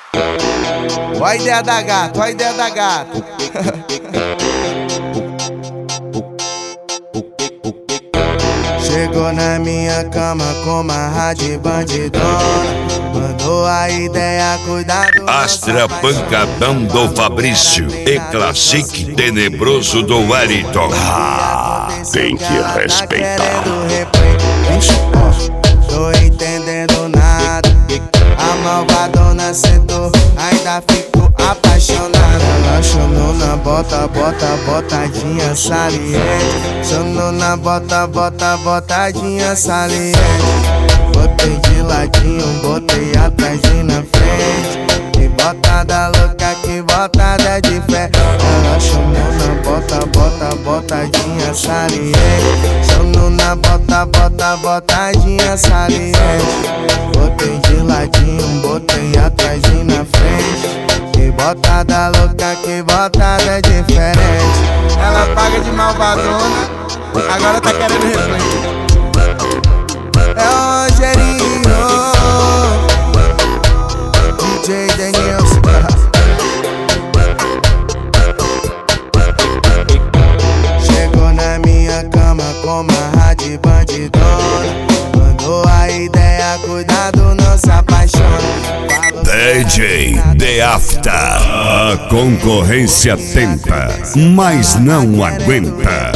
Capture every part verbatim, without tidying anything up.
Ó a ideia da gata, ó a ideia da gata. Chegou na minha cama com uma rádio bandidona. Mandou a ideia, cuidado. Astra pancadão do Fabrício e Classic tenebroso do Wellington. Ah, tem que respeitar. Tô entendendo nada. A malvadona sentou, ainda fico apaixonada. Ela chamou na bota, bota, botadinha saliente. Chamou na bota, bota, botadinha saliente. Botei de ladinho, botei atrás e na frente. Que botada louca, que botada de fé. Ela chamou na bota, bota, botadinha saliente. Chamou na bota, bota, botadinha saliente. Botei de ladinho, botei atrás e na frente. Que botada louca, que botada diferente. Ela paga de malvadona, agora tá querendo replay. É o Rogerinho, D J Denilson. Chegou na minha cama com uma rádio bandidona. Mandou a ideia, cuidado, não se apaixona. D J The After. A concorrência tenta, mas não aguenta.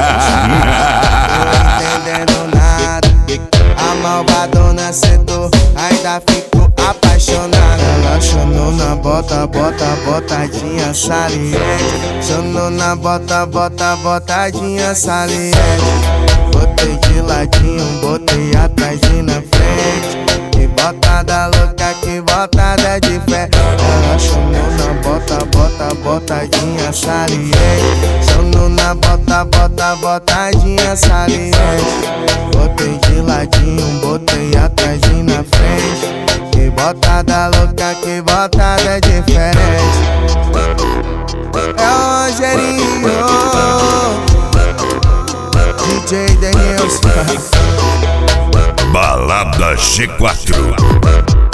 Entendendo nada. A malvadona sentou, ainda fico apaixonada. Ela chamou na bota, bota, botadinha saliente. Chamou na bota, bota, botadinha saliente. Botei de ladinho, botei atrás e na frente. Que botada louca, que botada de fé. Ela chamou na bota, bota, botadinha saliente. Chamou na bota, bota, botadinha saliente. Botei de ladinho, botei atrás e na frente. Que botada louca, que botada diferente. É o Rogerinho, D J Denilson. Balada G quatro.